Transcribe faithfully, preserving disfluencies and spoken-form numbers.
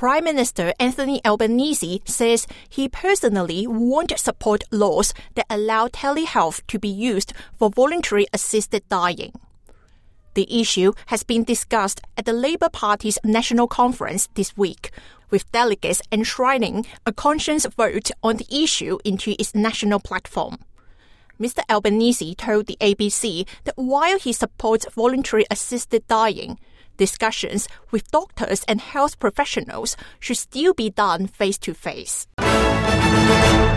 Prime Minister Anthony Albanese says he personally won't support laws that allow telehealth to be used for voluntary assisted dying. The issue has been discussed at the Labour Party's national conference this week, with delegates enshrining a conscience vote on the issue into its national platform. Mister Albanese told the A B C that while he supports voluntary assisted dying, discussions with doctors and health professionals should still be done face-to-face.